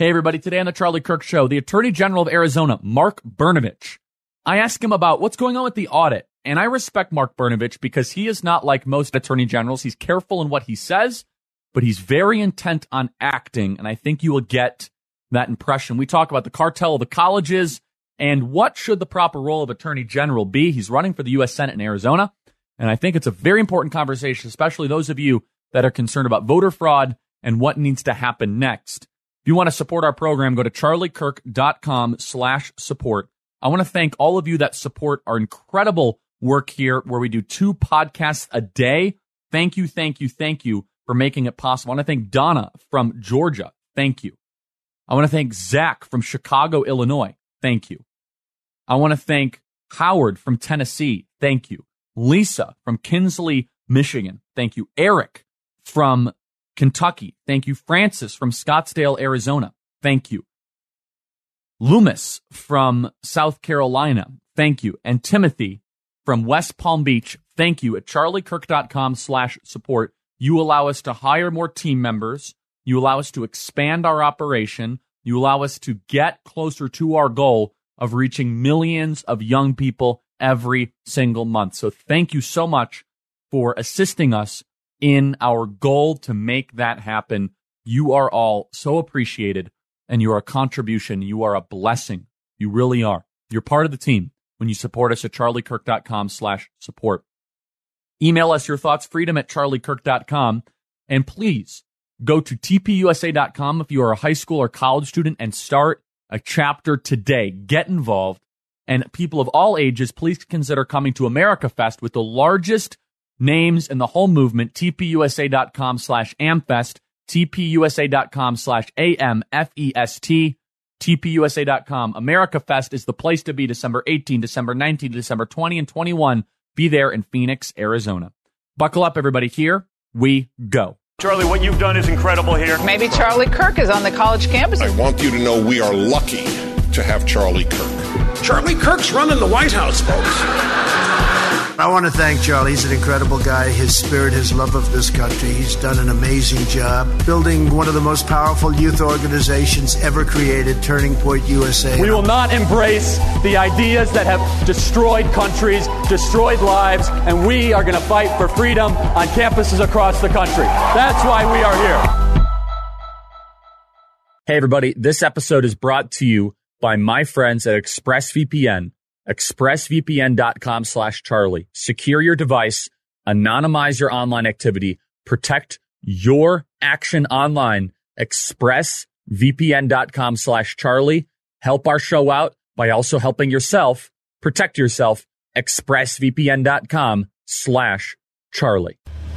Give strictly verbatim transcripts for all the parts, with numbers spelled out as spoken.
Hey, everybody. Today on the Charlie Kirk Show, the Attorney General of Arizona, Mark Brnovich. I asked him about what's going on with the audit, and I respect Mark Brnovich because he is not like most attorney generals. He's careful in what he says, but he's very intent on acting, and I think you will get that impression. We talk about the cartel of the colleges and what should the proper role of Attorney General be. He's running for the U S Senate in Arizona, and I think it's a very important conversation, especially those of you that are concerned about voter fraud and what needs to happen next. If you want to support our program, go to charliekirk.com slash support. I want to thank all of you that support our incredible work here where we do two podcasts a day. Thank you, thank you, thank you for making it possible. I want to thank Donna from Georgia. Thank you. I want to thank Zach from Chicago, Illinois. Thank you. I want to thank Howard from Tennessee. Thank you. Lisa from Kinsley, Michigan. Thank you. Eric from Kentucky. Thank you. Francis from Scottsdale, Arizona. Thank you. Loomis from South Carolina. Thank you. And Timothy from West Palm Beach. Thank you. At charliekirk.com slash support. You allow us to hire more team members. You allow us to expand our operation. You allow us to get closer to our goal of reaching millions of young people every single month. So thank you so much for assisting us in our goal to make that happen. You are all so appreciated, and you are a contribution. You are a blessing. You really are. You're part of the team when you support us at charliekirk.com slash support. Email us your thoughts, freedom at charliekirk dot com. And please go to t p u s a dot com if you are a high school or college student and start a chapter today. Get involved. And people of all ages, please consider coming to America Fest with the largest names in the whole movement, t p u s a dot com slash amfest, t p u s a dot com slash a m f e s t, t p u s a dot com. America Fest is the place to be December eighteenth, December nineteenth, December twentieth, and twenty-first. Be there in Phoenix, Arizona. Buckle up, everybody. Here we go. Charlie, what you've done is incredible here. Maybe Charlie Kirk is on the college campus. I want you to know we are lucky to have Charlie Kirk. Charlie Kirk's running the White House, folks. I want to thank Charlie. He's an incredible guy. His spirit, his love of this country. He's done an amazing job building one of the most powerful youth organizations ever created, Turning Point U S A. We will not embrace the ideas that have destroyed countries, destroyed lives, and we are going to fight for freedom on campuses across the country. That's why we are here. Hey, everybody. This episode is brought to you by my friends at ExpressVPN. expressvpn.com slash Charlie. Secure your device, anonymize your online activity, protect your action online. expressvpn.com slash Charlie. Help our show out by also helping yourself. Protect yourself. expressvpn.com slash Charlie.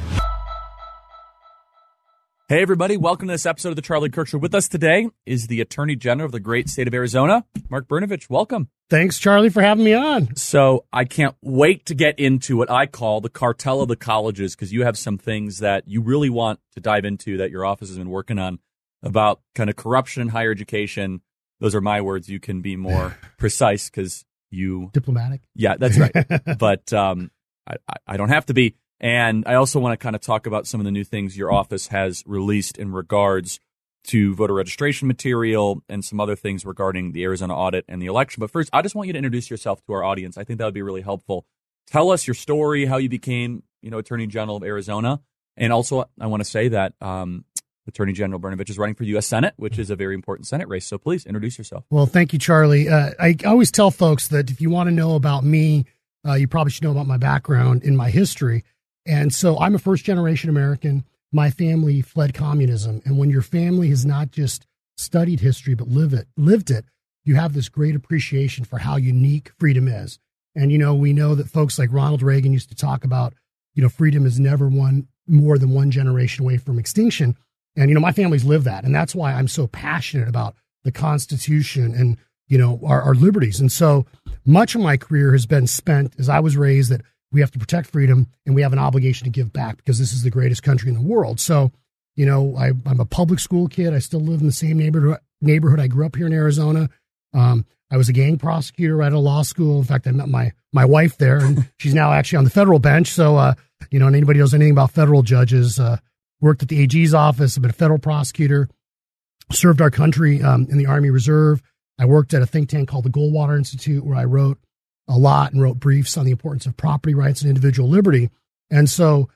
Hey, everybody. Welcome to this episode of the Charlie Kirk Show. With us today is the Attorney General of the great state of Arizona, Mark Brnovich. Welcome. Thanks, Charlie, for having me on. So I can't wait to get into what I call the cartel of the colleges, because you have some things that you really want to dive into that your office has been working on about kind of corruption in higher education. Those are my words. You can be more precise because you... Diplomatic? Yeah, that's right. But um, I, I don't have to be. And I also want to kind of talk about some of the new things your office has released in regards to voter registration material and some other things regarding the Arizona audit and the election. But first, I just want you to introduce yourself to our audience. I think that would be really helpful. Tell us your story, how you became, you know, Attorney General of Arizona. And also, I want to say that um, Attorney General Brnovich is running for U S Senate, which is a very important Senate race. So please introduce yourself. Well, thank you, Charlie. Uh, I always tell folks that if you want to know about me, uh, you probably should know about my background and my history. And so I'm a first-generation American. My family fled communism. And when your family has not just studied history, but live it, lived it, you have this great appreciation for how unique freedom is. And, you know, we know that folks like Ronald Reagan used to talk about, you know, freedom is never one more than one generation away from extinction. And, you know, my family's lived that. And that's why I'm so passionate about the Constitution and, you know, our, our liberties. And so much of my career has been spent, as I was raised, that we have to protect freedom and we have an obligation to give back because this is the greatest country in the world. So, you know, I, I'm a public school kid. I still live in the same neighborhood. Neighborhood. I grew up here in Arizona. Um, I was a gang prosecutor right at a law school. In fact, I met my my wife there, and she's now actually on the federal bench. So, uh, you know, and anybody knows anything about federal judges, uh, worked at the A G's office. I've been a federal prosecutor. served our country um, in the Army Reserve. I worked at a think tank called the Goldwater Institute, where I wrote a lot and wrote briefs on the importance of property rights and individual liberty. And so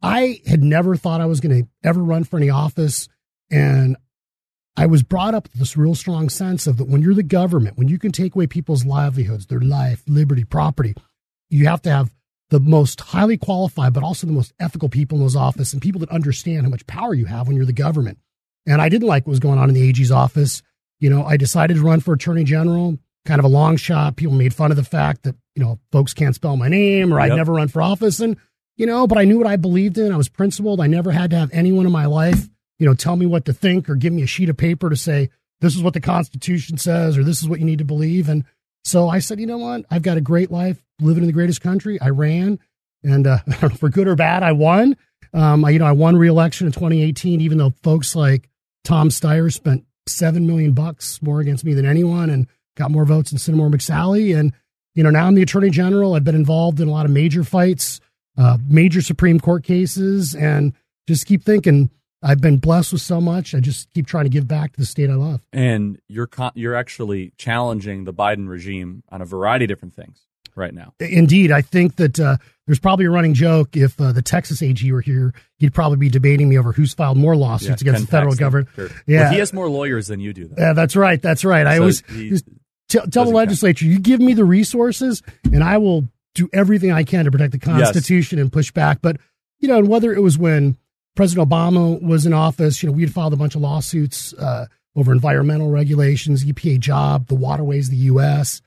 I had never thought I was going to ever run for any office. And I was brought up with this real strong sense of that when you're the government, when you can take away people's livelihoods, their life, liberty, property, you have to have the most highly qualified, but also the most ethical people in those offices and people that understand how much power you have when you're the government. And I didn't like what was going on in the A G's office. You know, I decided to run for attorney general, kind of a long shot. People made fun of the fact that, you know, folks can't spell my name or I'd Yep. never run for office. And, you know, but I knew what I believed in. I was principled. I never had to have anyone in my life, you know, tell me what to think or give me a sheet of paper to say, this is what the Constitution says, or this is what you need to believe. And so I said, you know what? I've got a great life living in the greatest country. I ran, and uh, I don't know, for good or bad, I won. Um, I, you know, I won re-election in twenty eighteen, even though folks like Tom Steyer spent seven million bucks more against me than anyone and got more votes than Sinamore McSally. And, you know, now I'm the attorney general. I've been involved in a lot of major fights, uh, major Supreme Court cases, and just keep thinking, I've been blessed with so much. I just keep trying to give back to the state I love. And you're con- you're actually challenging the Biden regime on a variety of different things right now. Indeed. I think that uh, there's probably a running joke. If uh, the Texas A G were here, he'd probably be debating me over who's filed more lawsuits Yeah, against Ken the federal Paxton. government. Sure. Yeah. Well, he has more lawyers than you do, though. Yeah, that's right. That's right. I So always he just tell, tell the doesn't legislature, you give me the resources and I will do everything I can to protect the Constitution and push back. But, you know, and whether it was when President Obama was in office, you know, we had filed a bunch of lawsuits uh, over environmental regulations, E P A job, the waterways of the U S.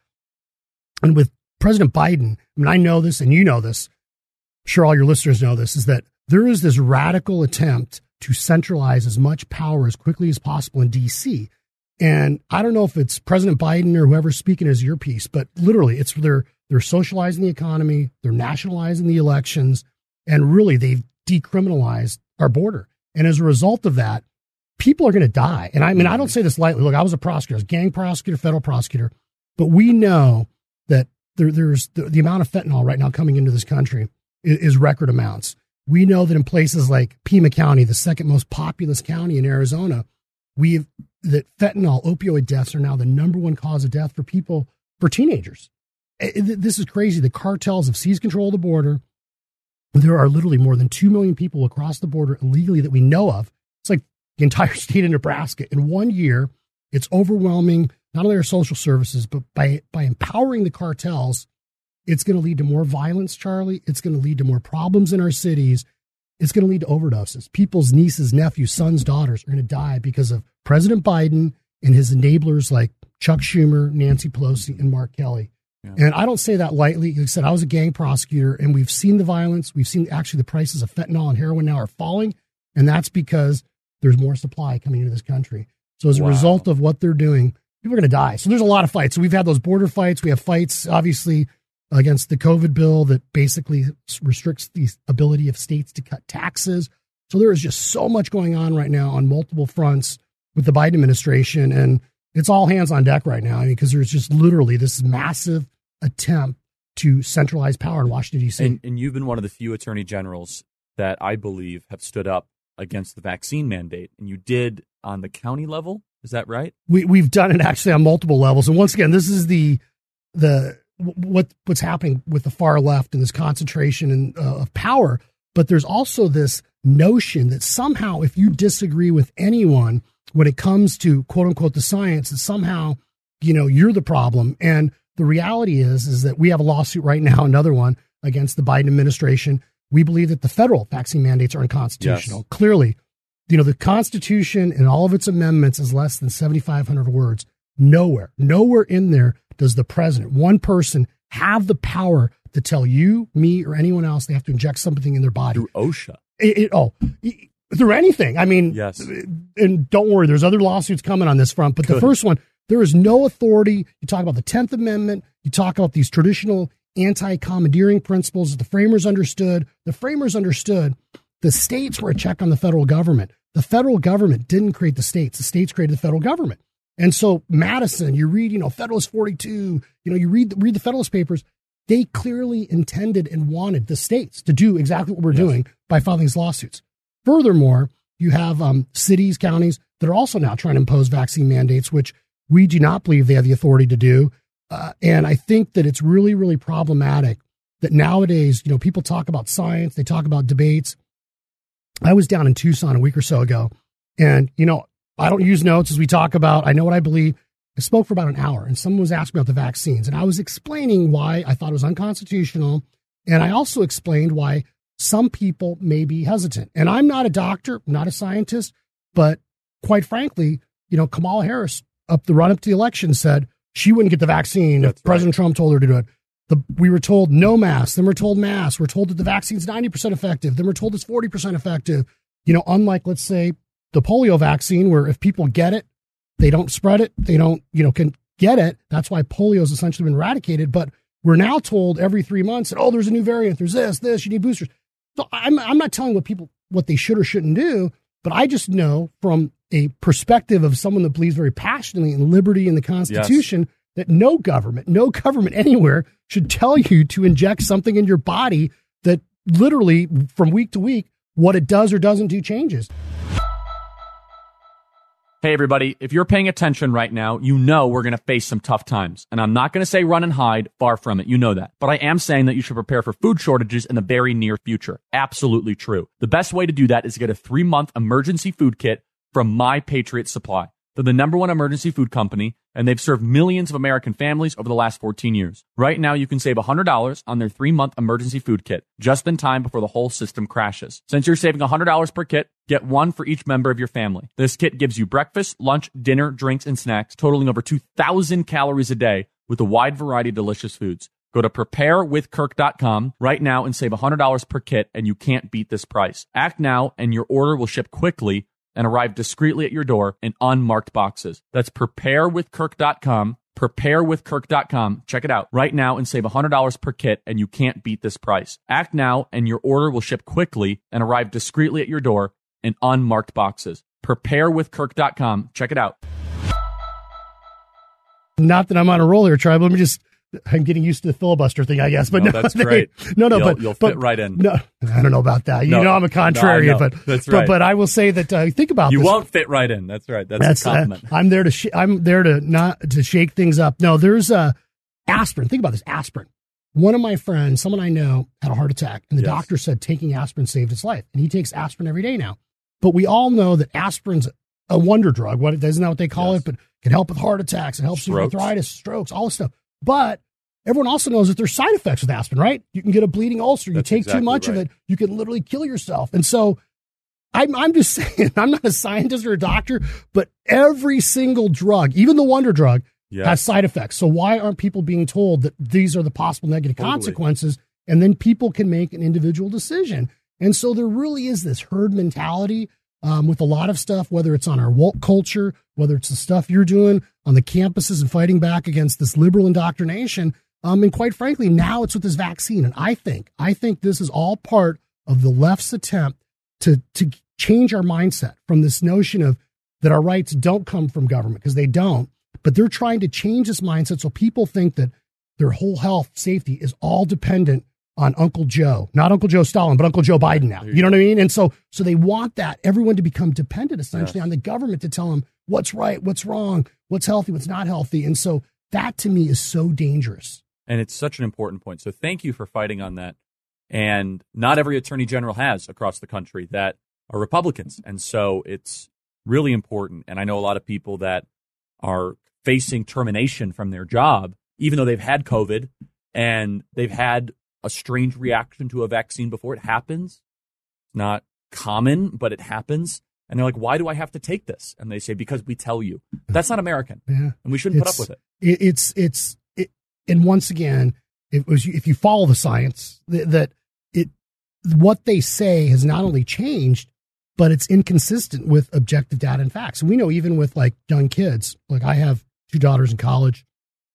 And with President Biden, I mean, I know this and you know this, I'm sure all your listeners know this, is that there is this radical attempt to centralize as much power as quickly as possible in D C. And I don't know if it's President Biden or whoever's speaking as earpiece, but literally it's they're, they're socializing the economy, they're nationalizing the elections, and really they've decriminalized our border. And as a result of that, people are going to die. And I mean, I don't say this lightly. Look, I was a prosecutor, I was a gang prosecutor, federal prosecutor, but we know that there, there's the, the amount of fentanyl right now coming into this country is, is record amounts. We know that in places like Pima County, the second most populous county in Arizona, we've that fentanyl opioid deaths are now the number one cause of death for people, for teenagers. It, this is crazy. The cartels have seized control of the border. There are literally more than two million people across the border illegally that we know of. It's like the entire state of Nebraska. In one year, it's overwhelming not only our social services, but by, by empowering the cartels, it's going to lead to more violence, Charlie. It's going to lead to more problems in our cities. It's going to lead to overdoses. People's nieces, nephews, sons, daughters are going to die because of President Biden and his enablers like Chuck Schumer, Nancy Pelosi, and Mark Kelly. Yeah. And I don't say that lightly. Like I said, I was a gang prosecutor, and we've seen the violence. We've seen actually the prices of fentanyl and heroin now are falling, and that's because there's more supply coming into this country. So as a wow. result of what they're doing, people are going to die. So there's a lot of fights. So we've had those border fights. We have fights, obviously, against the COVID bill that basically restricts the ability of states to cut taxes. So there is just so much going on right now on multiple fronts with the Biden administration, and it's all hands on deck right now. I mean, because there's just literally this massive attempt to centralize power in Washington, D C. And, and you've been one of the few attorney generals that I believe have stood up against the vaccine mandate, and you did on the county level. Is that right? We, we've done it actually on multiple levels. And once again, this is the the what what's happening with the far left and this concentration in, uh, of power. But there's also this notion that somehow if you disagree with anyone when it comes to, quote unquote, the science, that somehow, you know, you're the problem. And the reality is, is that we have a lawsuit right now, another one against the Biden administration. We believe that the federal vaccine mandates are unconstitutional. Yes. Clearly, you know, the Constitution and all of its amendments is less than seventy-five hundred words. Nowhere, nowhere in there does the president, one person, have the power to tell you, me, or anyone else they have to inject something in their body. Through OSHA. It, it, oh, through anything. I mean, yes. And don't worry, there's other lawsuits coming on this front. But Good. The first one, there is no authority. You talk about the tenth Amendment. You talk about these traditional anti-commandeering principles that the framers understood. The framers understood the states were a check on the federal government. The federal government didn't create the states. The states created the federal government. And so Madison, you read, you know, Federalist forty-two, you know, you read, read the Federalist Papers. They clearly intended and wanted the states to do exactly what we're yes. doing by filing these lawsuits. Furthermore, you have um, cities, counties that are also now trying to impose vaccine mandates, which we do not believe they have the authority to do. Uh, and I think that it's really, really problematic that nowadays, you know, people talk about science, they talk about debates. I was down in Tucson a week or so ago, and, you know, I don't use notes as we talk about, I know what I believe. I spoke for about an hour, and someone was asking about the vaccines, and I was explaining why I thought it was unconstitutional. And I also explained why some people may be hesitant. And I'm not a doctor, not a scientist, but quite frankly, you know, Kamala Harris, up the run up to the election, said she wouldn't get the vaccine That's if President right. Trump told her to do it. The, we were told no mask, then we're told mask. We're told that the vaccine's ninety percent effective, then we're told it's forty percent effective. You know, unlike, let's say, the polio vaccine, where if people get it, they don't spread it, they don't, you know, can get it. That's why polio has essentially been eradicated. But we're now told every three months that, oh, there's a new variant, there's this, this, you need boosters. So I'm, I'm not telling what people, what they should or shouldn't do, but I just know from a perspective of someone that believes very passionately in liberty and the Constitution, yes, that no government, no government anywhere should tell you to inject something in your body that literally from week to week, what it does or doesn't do changes. Hey, everybody, if you're paying attention right now, you know we're going to face some tough times. And I'm not going to say run and hide, far from it. You know that. But I am saying that you should prepare for food shortages in the very near future. Absolutely true. The best way to do that is to get a three-month emergency food kit from My Patriot Supply. They're the number one emergency food company, and they've served millions of American families over the last fourteen years. Right now, you can save one hundred dollars on their three-month emergency food kit, just in time before the whole system crashes. Since you're saving one hundred dollars per kit, get one for each member of your family. This kit gives you breakfast, lunch, dinner, drinks, and snacks, totaling over two thousand calories a day with a wide variety of delicious foods. Go to prepare with kirk dot com right now and save one hundred dollars per kit, and you can't beat this price. Act now, and your order will ship quickly and arrive discreetly at your door in unmarked boxes. That's prepare with kirk dot com, prepare with kirk dot com. Check it out right now and save one hundred dollars per kit, and you can't beat this price. Act now, and your order will ship quickly and arrive discreetly at your door in unmarked boxes. prepare with kirk dot com. Check it out. Not that I'm on a roll here, Tribe. Let me just... I'm getting used to the filibuster thing, I guess. But no, no, that's they, great. No, no, you'll, but you'll but, fit right in. No, I don't know about that. You no, know, I'm a contrarian, no, but that's but, right. but I will say that uh, think about you this. won't fit right in. That's right. That's, that's a compliment. Uh, I'm there to sh- I'm there to not to shake things up. No, there's uh, aspirin. Think about this aspirin. One of my friends, someone I know, had a heart attack, and the yes. doctor said taking aspirin saved his life, and he takes aspirin every day now. But we all know that aspirin's a wonder drug. What isn't that what they call yes. it? But it can help with heart attacks. It helps strokes. with arthritis, strokes, all this stuff. But everyone also knows that there's side effects with aspirin, right? You can get a bleeding ulcer. You That's take exactly too much right. of it, you can literally kill yourself. And so I'm, I'm just saying, I'm not a scientist or a doctor, but every single drug, even the wonder drug, yes. has side effects. So why aren't people being told that these are the possible negative totally. consequences? And then people can make an individual decision. And so there really is this herd mentality um, with a lot of stuff, whether it's on our woke culture, whether it's the stuff you're doing on the campuses and fighting back against this liberal indoctrination. Um, and quite frankly, now it's with this vaccine. And I think, I think this is all part of the left's attempt to, to change our mindset from this notion of that our rights don't come from government, because they don't, but they're trying to change this mindset so people think that their whole health, safety is all dependent on Uncle Joe, not Uncle Joe Stalin, but Uncle Joe Biden now. You know what I mean? And so, so they want that everyone to become dependent essentially yes. on the government to tell them what's right, what's wrong, what's healthy, what's not healthy. And so that to me is so dangerous. And it's such an important point. So thank you for fighting on that. And not every attorney general has across the country that are Republicans. And so it's really important. And I know a lot of people that are facing termination from their job, even though they've had COVID and they've had a strange reaction to a vaccine before. It happens. It's not common, but it happens. And they're like, why do I have to take this? And they say, because we tell you. That's not American. Yeah. And we shouldn't it's, put up with it. it it's, it's, And once again, it was, if you follow the science, that it what they say has not only changed, but it's inconsistent with objective data and facts. And we know even with like young kids, like I have two daughters in college,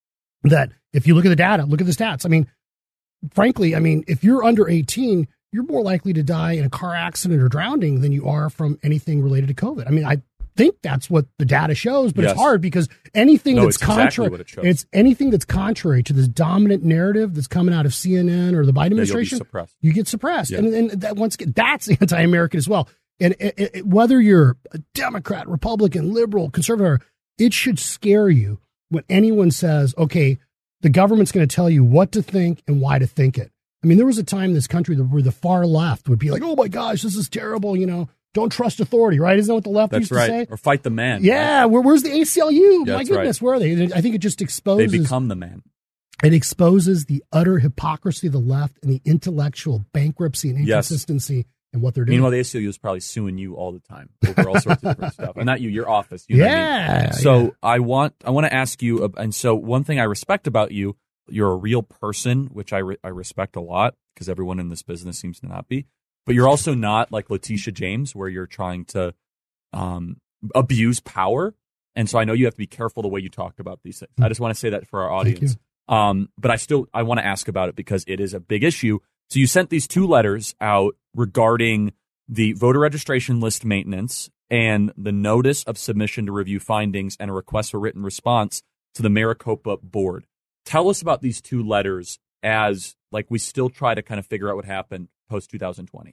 that if you look at the data, look at the stats. I mean, frankly, I mean, if you're under eighteen, you're more likely to die in a car accident or drowning than you are from anything related to COVID. I mean, I think that's what the data shows, but yes. it's hard because anything no, that's it's contrary, exactly it it's anything that's contrary to this dominant narrative that's coming out of C N N or the Biden administration, yeah, you get suppressed. Yeah. And, and that once again, that's anti-American as well. And it, it, whether you're a Democrat, Republican, liberal, conservative, it should scare you when anyone says, okay, the government's going to tell you what to think and why to think it. I mean, there was a time in this country where the far left would be like, oh my gosh, this is terrible. You know, don't trust authority, right? Isn't that what the left That's used right. to say? Or fight the man. Yeah. Right? Where, where's the A C L U? Yeah, my goodness, right. where are they? I think it just exposes. They become the man. It exposes the utter hypocrisy of the left and the intellectual bankruptcy and inconsistency yes. in what they're doing. Meanwhile, the A C L U is probably suing you all the time over all sorts of different stuff. And not you, your office. You know yeah. what I mean? So yeah. I want I want to ask you, and so one thing I respect about you, you're a real person, which I, re- I respect a lot because everyone in this business seems to not be. But you're also not like Letitia James, where you're trying to um, abuse power. And so I know you have to be careful the way you talk about these things. I just want to say that for our audience. Um, but I still I want to ask about it because it is a big issue. So you sent these two letters out regarding the voter registration list maintenance and the notice of submission to review findings and a request for written response to the Maricopa board. Tell us about these two letters as like we still try to kind of figure out what happened post twenty twenty.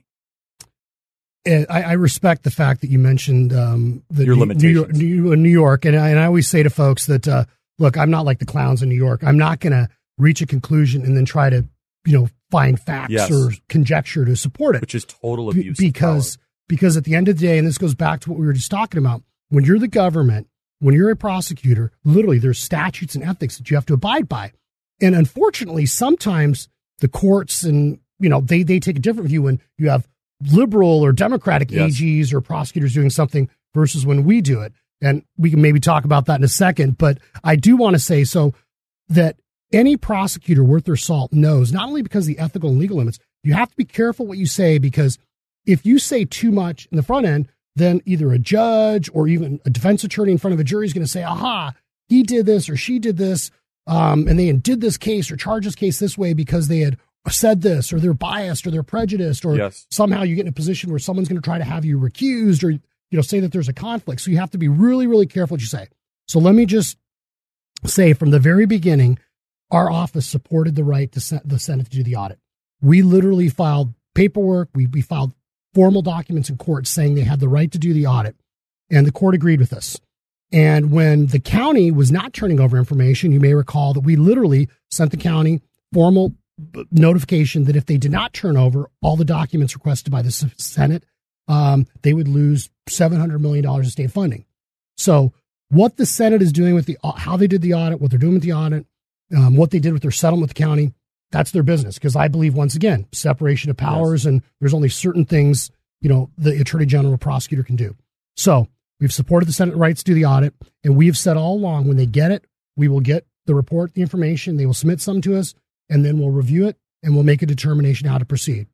I, I respect the fact that you mentioned um, the Your New, limitations. New York, New, New York, and I, and I always say to folks that uh, look, I'm not like the clowns in New York. I'm not going to reach a conclusion and then try to, you know, find facts yes. or conjecture to support it, which is total abuse. Be- because of power. because at the end of the day, and this goes back to what we were just talking about, when you're the government, when you're a prosecutor, literally there's statutes and ethics that you have to abide by, and unfortunately, sometimes the courts and you know they they take a different view when you have liberal or Democratic yes. A Gs or prosecutors doing something versus when we do it. And we can maybe talk about that in a second. But I do want to say so that any prosecutor worth their salt knows, not only because of the ethical and legal limits, you have to be careful what you say, because if you say too much in the front end, then either a judge or even a defense attorney in front of a jury is going to say, aha, he did this or she did this. Um, and they did this case or charged this case this way because they had said this, or they're biased or they're prejudiced, or yes. somehow you get in a position where someone's going to try to have you recused or, you know, say that there's a conflict. So you have to be really, really careful what you say. So let me just say from the very beginning, our office supported the right to sen- the Senate to do the audit. We literally filed paperwork. We, we filed formal documents in court saying they had the right to do the audit, and the court agreed with us. And when the county was not turning over information, you may recall that we literally sent the county formal notification that if they did not turn over all the documents requested by the Senate, um, they would lose seven hundred million dollars in state funding. So what the Senate is doing with the, how they did the audit, what they're doing with the audit, um, what they did with their settlement with the county, that's their business. Because I believe, once again, separation of powers, yes. and there's only certain things, you know, the attorney general or prosecutor can do. So we've supported the Senate rights to do the audit, and we have said all along, when they get it, we will get the report, the information, they will submit some to us, and then we'll review it and we'll make a determination how to proceed.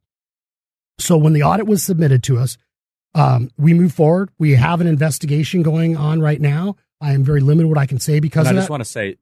So when the audit was submitted to us, um, we move forward. We have an investigation going on right now. I am very limited what I can say because and of I just that. want to say,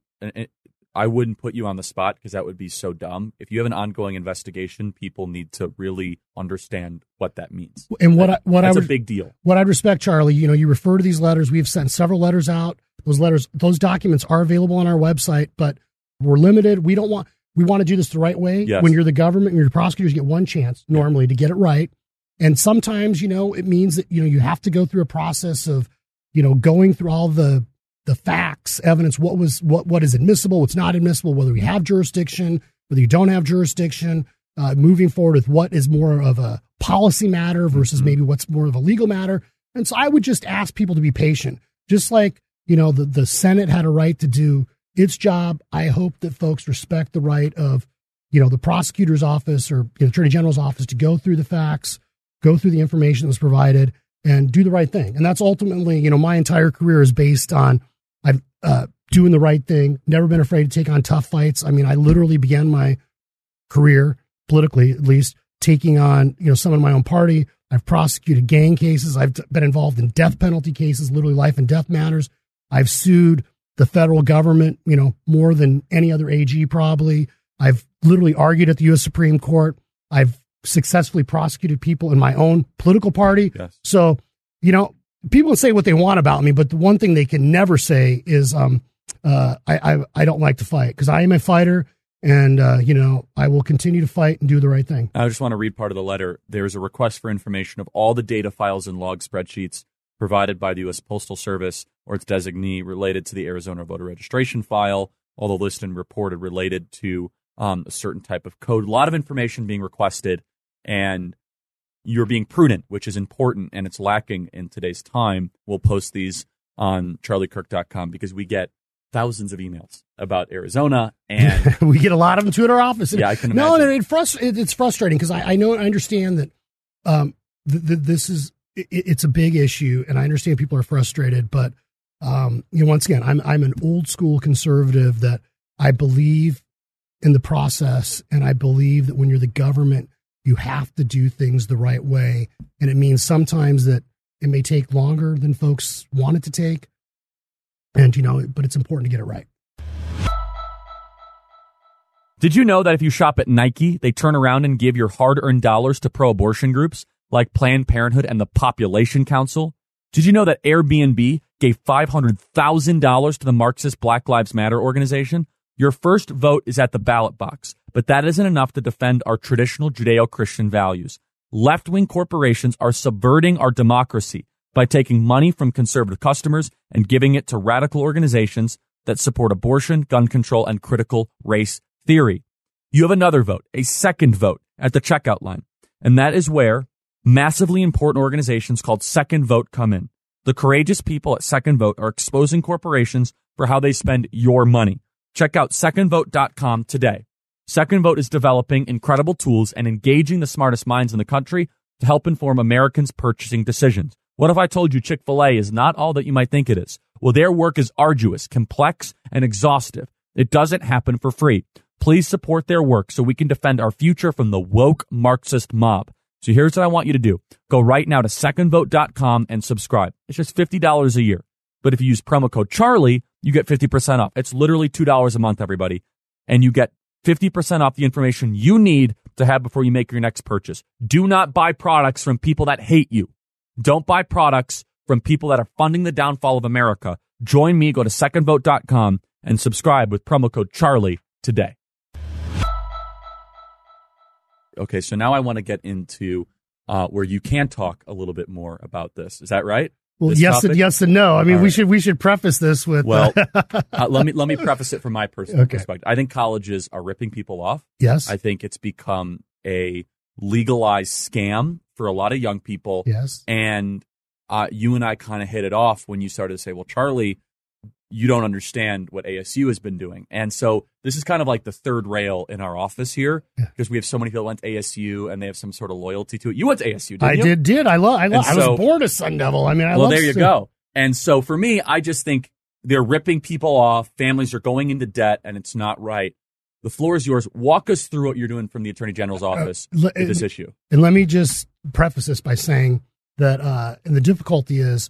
I wouldn't put you on the spot because that would be so dumb. If you have an ongoing investigation, people need to really understand what that means. And what I, what That's I would, a big deal. What I'd respect, Charlie, you know, you refer to these letters. We've sent several letters out. Those letters, those documents are available on our website, but we're limited. We don't want, we want to do this the right way. Yes. When you're the government and you're the prosecutors, you get one chance normally to get it right. And sometimes, you know, it means that, you know, you have to go through a process of, you know, going through all the, the facts, evidence, what was, what, what is admissible, what's not admissible, whether we have jurisdiction, whether you don't have jurisdiction, uh, moving forward with what is more of a policy matter versus mm-hmm. maybe what's more of a legal matter. And so I would just ask people to be patient. Just like, you know, the, the Senate had a right to do its job. I hope that folks respect the right of, you know, the prosecutor's office or the attorney general's office to go through the facts, go through the information that was provided, and do the right thing. And that's ultimately, you know, my entire career is based on I've uh, doing the right thing, never been afraid to take on tough fights. I mean, I literally began my career, politically at least, taking on, you know, someone in my own party. I've prosecuted gang cases. I've been involved in death penalty cases, literally life and death matters. I've sued the federal government, you know, more than any other A G probably. I've literally argued at the U S Supreme Court. I've successfully prosecuted people in my own political party. Yes. So, you know, people can say what they want about me, but the one thing they can never say is um, uh, I, I I don't like to fight, because I am a fighter, And, uh, you know, I will continue to fight and do the right thing. I just want to read part of the letter. There's a request for information of all the data files and log spreadsheets provided by the U S Postal Service or its designee related to the Arizona voter registration file, all the listed and reported related to um, a certain type of code. A lot of information being requested, and you're being prudent, which is important, and it's lacking in today's time. We'll post these on charlie kirk dot com because we get thousands of emails about Arizona, and we get a lot of them too at our office. Yeah, I can no, imagine. No, it frust- it, it's frustrating because I, I know, I understand that um, th- th- this is, it, it's a big issue, and I understand people are frustrated, but um, you know, once again, I'm, I'm an old school conservative that I believe in the process, and I believe that when you're the government, you have to do things the right way. And it means sometimes that it may take longer than folks want it to take. And, you know, but it's important to get it right. Did you know that if you shop at Nike, they turn around and give your hard-earned dollars to pro-abortion groups like Planned Parenthood and the Population Council? Did you know that Airbnb gave five hundred thousand dollars to the Marxist Black Lives Matter organization? Your first vote is at the ballot box, but that isn't enough to defend our traditional Judeo-Christian values. Left-wing corporations are subverting our democracy by taking money from conservative customers and giving it to radical organizations that support abortion, gun control, and critical race theory. You have another vote, a second vote, at the checkout line, and that is where massively important organizations called Second Vote come in. The courageous people at Second Vote are exposing corporations for how they spend your money. Check out second vote dot com today. Second Vote is developing incredible tools and engaging the smartest minds in the country to help inform Americans' purchasing decisions. What if I told you Chick-fil-A is not all that you might think it is? Well, their work is arduous, complex, and exhaustive. It doesn't happen for free. Please support their work so we can defend our future from the woke Marxist mob. So here's what I want you to do. Go right now to second vote dot com and subscribe. It's just fifty dollars a year. But if you use promo code Charlie, you get fifty percent off. It's literally two dollars a month, everybody. And you get fifty percent off the information you need to have before you make your next purchase. Do not buy products from people that hate you. Don't buy products from people that are funding the downfall of America. Join me. Go to second vote dot com and subscribe with promo code Charlie today. Okay, so now I want to get into uh, where you can talk a little bit more about this. Is that right? Well, This yes, topic? and yes, and no. I mean, All we right. should we should preface this with Well, uh, let me let me preface it from my personal Okay. perspective. I think colleges are ripping people off. yes, I think it's become a legalized scam for a lot of young people. yes. And uh, you and I kind of hit it off when you started to say, well, Charlie, you don't understand what A S U has been doing. And so this is kind of like the third rail in our office here Yeah. because we have so many people that went to A S U and they have some sort of loyalty to it. You went to A S U, didn't I you? did, did. I love, I love, And I so- was born a Sun Devil. I mean, I well, love there you Sun- go. And so for me, I just think they're ripping people off. Families are going into debt and it's not right. The floor is yours. Walk us through what you're doing from the Attorney General's office Uh, le- with this issue. And let me just preface this by saying that, uh, and the difficulty is,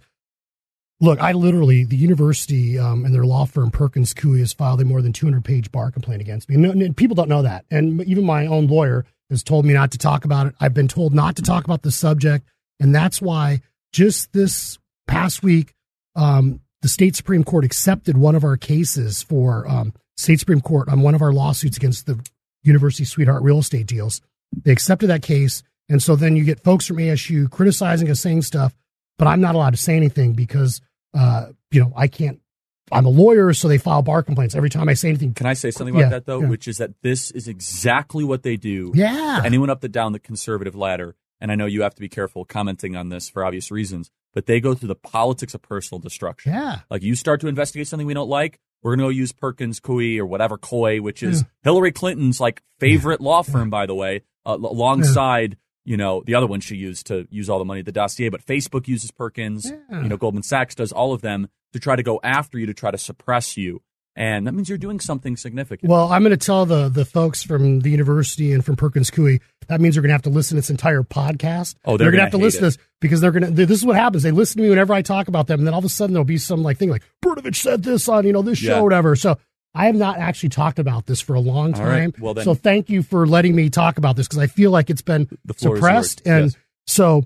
look, I literally, the university um, and their law firm, Perkins Coie, has filed a more than two hundred page bar complaint against me. And, no- and people don't know that. And even my own lawyer has told me not to talk about it. I've been told not to talk about the subject. And that's why just this past week, um, the state Supreme Court accepted one of our cases for um, state Supreme Court on one of our lawsuits against the University Sweetheart real estate deals. They accepted that case. And so then you get folks from A S U criticizing us, saying stuff, but I'm not allowed to say anything because, uh, you know, I can't, I'm a lawyer, so they file bar complaints every time I say anything. Can I say something about Yeah, that, though? yeah. Which is that this is exactly what they do. Yeah. to anyone up the down the conservative ladder. And I know you have to be careful commenting on this for obvious reasons, but they go through the politics of personal destruction. Yeah. Like you start to investigate something we don't like, we're going to go use Perkins Coie or whatever Coy, which is Yeah. Hillary Clinton's like favorite law firm, by the way, uh, alongside, you know, the other one she used to use all the money, the dossier, but Facebook uses Perkins, Yeah. you know, Goldman Sachs does all of them to try to go after you, to try to suppress you. And that means you're doing something significant. Well, I'm going to tell the the folks from the university and from Perkins Coie, that means they're going to have to listen to this entire podcast. Oh, they're going to gonna have to hate listen to it. this because they're going to, this is what happens. They listen to me whenever I talk about them. And then all of a sudden there'll be some like thing like Brnovich said this on, you know, this show Yeah. or whatever. So I have not actually talked about this for a long All right. time. Well, then- so thank you for letting me talk about this because I feel like it's been The floor is suppressed. yours. And Yes. so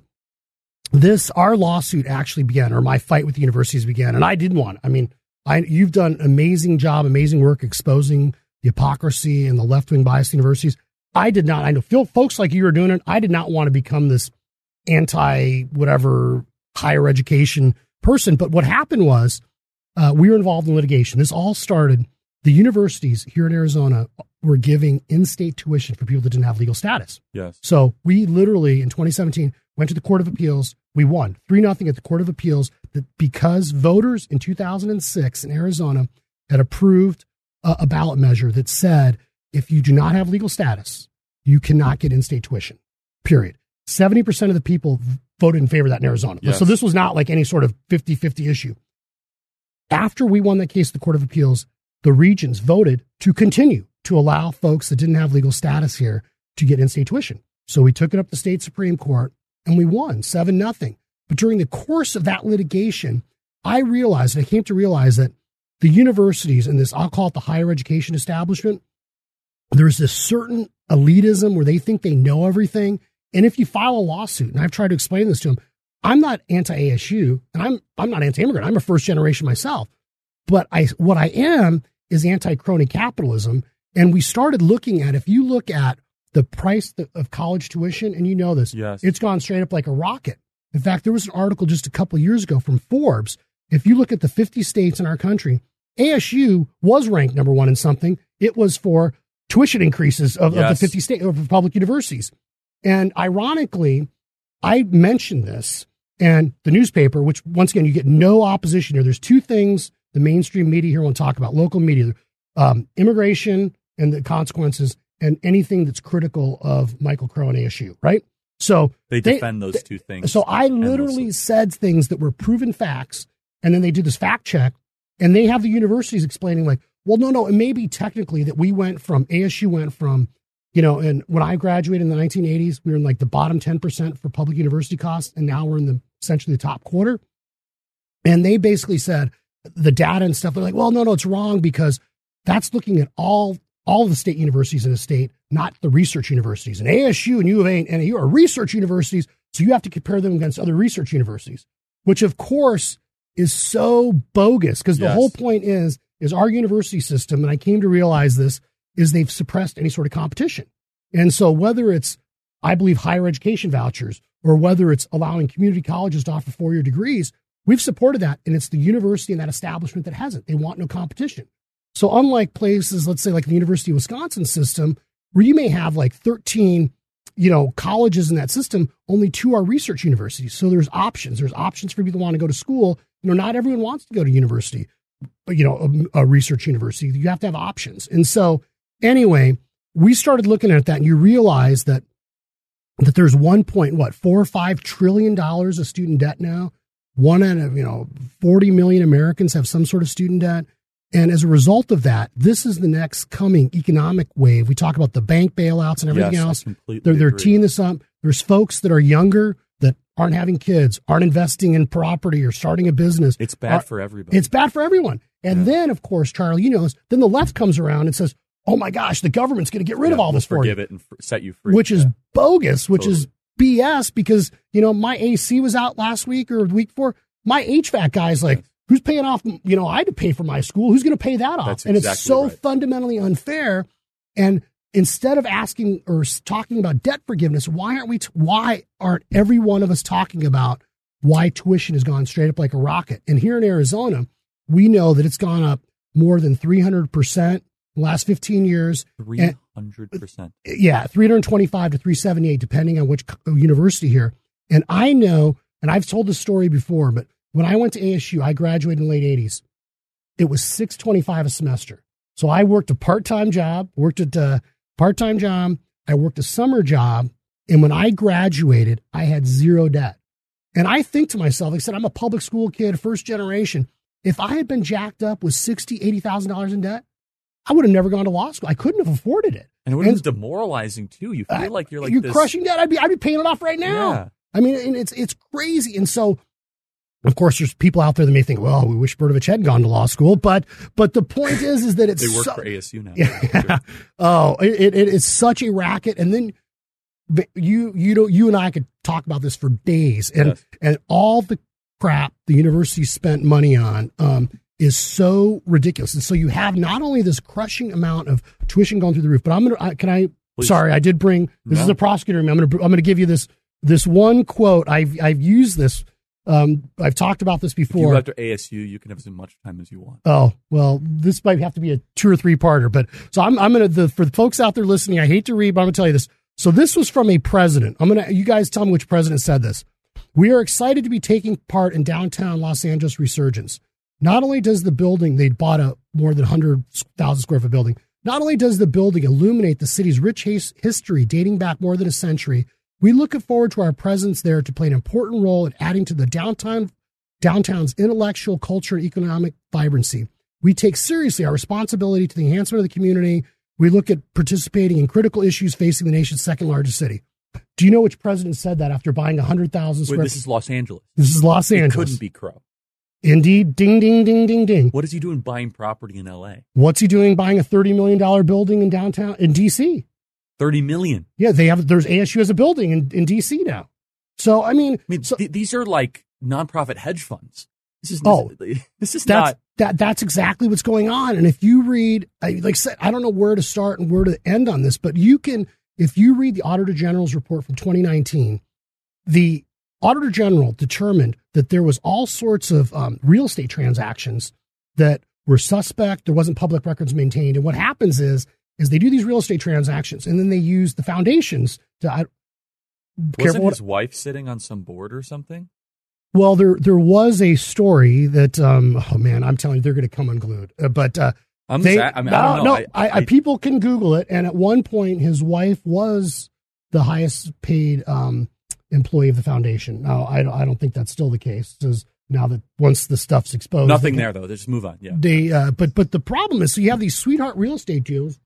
this, our lawsuit actually began, or my fight with the universities began. And I didn't want it. I mean, I, you've done an amazing job, amazing work exposing the hypocrisy and the left-wing bias universities. I did not, I know Phil, folks like you are doing it. I did not want to become this anti-whatever higher education person. But what happened was uh, we were involved in litigation. This all started, the universities here in Arizona were giving in-state tuition for people that didn't have legal status. Yes. So we literally, in twenty seventeen, went to the Court of Appeals. We won three nothing at the Court of Appeals that because voters in two thousand six in Arizona had approved a, a ballot measure that said, if you do not have legal status, you cannot get in-state tuition, period. seventy percent of the people voted in favor of that in Arizona. Yes. So this was not like any sort of fifty-fifty issue. After we won that case at the Court of Appeals, the regions voted to continue to allow folks that didn't have legal status here to get in-state tuition. So we took it up to the state Supreme Court and we won seven nothing. But during the course of that litigation, I realized, and I came to realize that the universities and this, I'll call it the higher education establishment, there's this certain elitism where they think they know everything. And if you file a lawsuit, and I've tried to explain this to them, I'm not anti-A S U and I'm I'm not anti-immigrant. I'm a first generation myself. But I what I am is anti-crony capitalism. And we started looking at, if you look at the price of college tuition, and you know this, yes. It's gone straight up like a rocket. In fact, there was an article just a couple of years ago from Forbes. If you look at the fifty states in our country, A S U was ranked number one in something. It was for tuition increases of, yes. of the fifty state of public universities. And ironically, I mentioned this, and the newspaper, which once again, you get no opposition here. There's two things the mainstream media here won't talk about, local media, um, immigration and the consequences, and anything that's critical of Michael Crow and A S U, right? So they defend they, those two things. So I literally endlessly. said things that were proven facts, and then they did this fact check, and they have the universities explaining like, well, no, no, it may be technically that we went from, A S U went from, you know, and when I graduated in the nineteen eighties, we were in like the bottom ten percent for public university costs, and now we're in the essentially the top quarter. And they basically said the data and stuff, they're like, well, no, no, it's wrong because that's looking at all all of the state universities in the state, not the research universities. And A S U and U of A and N A U are research universities, so you have to compare them against other research universities, which of course is so bogus because yes. the whole point is, is our university system, and I came to realize this, is they've suppressed any sort of competition. And so whether it's, I believe, higher education vouchers or whether it's allowing community colleges to offer four-year degrees, we've supported that, and it's the university and that establishment that hasn't. They want no competition. So unlike places, let's say like the University of Wisconsin system, where you may have like thirteen, you know, colleges in that system, only two are research universities. So there's options. There's options for people who want to go to school. You know, not everyone wants to go to university, you know, a, a research university. You have to have options. And so anyway, we started looking at that, and you realize that that there's one point, what, four or five trillion dollars of student debt now. One out of, you know, forty million Americans have some sort of student debt. And as a result of that, this is the next coming economic wave. We talk about the bank bailouts and everything yes, else. I completely they're they're agree. teeing this up. There's folks that are younger that aren't having kids, aren't investing in property or starting a business. It's bad are, for everybody. It's bad for everyone. And yeah. then, of course, Charlie, you know this, then the left comes around and says, oh my gosh, the government's going to get rid yeah, of all we'll this for forgive you. it and f- set you free. Which yeah. is bogus, which totally. is B S because, you know, my A C was out last week or the week before. My H V A C guy's like, yes. who's paying off, you know, I had to pay for my school. Who's going to pay that off? That's and exactly it's so right. fundamentally unfair. And instead of asking or talking about debt forgiveness, why aren't we, t- why aren't every one of us talking about why tuition has gone straight up like a rocket? And here in Arizona, we know that it's gone up more than three hundred percent in the last fifteen years. three hundred percent. And, yeah, three hundred twenty-five to three seventy-eight, depending on which university here. And I know, and I've told this story before, but when I went to A S U, I graduated in the late eighties. It was six twenty-five a semester. So I worked a part-time job, worked at a part-time job. I worked a summer job. And when I graduated, I had zero debt. And I think to myself, like I said, I'm a public school kid, first generation. If I had been jacked up with sixty thousand dollars, eighty thousand dollars in debt, I would have never gone to law school. I couldn't have afforded it. And it would have been demoralizing too. You feel I, like you're like you're this. crushing debt. I'd be I'd be paying it off right now. Yeah. I mean, and it's it's crazy. And so, of course, there's people out there that may think, well, we wish Bertovich had gone to law school, but but the point is, is that it's they work so, for A S U now. Yeah. oh, it, it it's such a racket. And then you you know you and I could talk about this for days, and yes. and all the crap the university spent money on. Um, is so ridiculous. And so you have not only this crushing amount of tuition going through the roof, but I'm going to, can I, Please. sorry, I did bring, this no. is a prosecutor. I'm going to, I'm going to give you this, this one quote. I've, I've used this. Um, I've talked about this before. If you go after A S U, you can have as much time as you want. Oh, well, this might have to be a two or three parter, but so I'm, I'm going to, for the folks out there listening, I hate to read, but I'm going to tell you this. So this was from a president. I'm going to, you guys tell me which president said this. We are excited to be taking part in downtown Los Angeles resurgence. Not only does the building, they bought a more than one hundred thousand square foot building. Not only does the building illuminate the city's rich his- history dating back more than a century, we look forward to our presence there to play an important role in adding to the downtown downtown's intellectual, culture, and economic vibrancy. We take seriously our responsibility to the enhancement of the community. We look at participating in critical issues facing the nation's second largest city. Do you know which president said that after buying one hundred thousand square feet? This is Los Angeles. This is Los Angeles. It couldn't be Crow. Indeed. Ding, ding, ding, ding, ding. What is he doing buying property in L A? What's he doing buying a thirty million dollars building in downtown, in D C? thirty million dollars. Yeah, they have, there's A S U as a building in, in D C now. So, I mean. I mean, so, th- these are like nonprofit hedge funds. This is, oh, this, this is that's, not. That, that's exactly what's going on. And if you read, like I said, I don't know where to start and where to end on this, but you can, if you read the Auditor General's report from twenty nineteen, the Auditor General determined that there was all sorts of um, real estate transactions that were suspect. There wasn't public records maintained. And what happens is, is they do these real estate transactions and then they use the foundations to. I, Wasn't his what, wife sitting on some board or something? Well, there there was a story that, um, oh man, I'm telling you, they're going to come unglued. Uh, but uh, I'm they, sad. I mean, no, I don't know. No, I, I, I, people can Google it. And at one point, his wife was the highest paid um, employee of the foundation. Now, I, I don't think that's still the case. Because now that once the stuff's exposed, nothing can, there though. Just move on. Yeah. They, uh, but but the problem is, so you have these sweetheart real estate deals.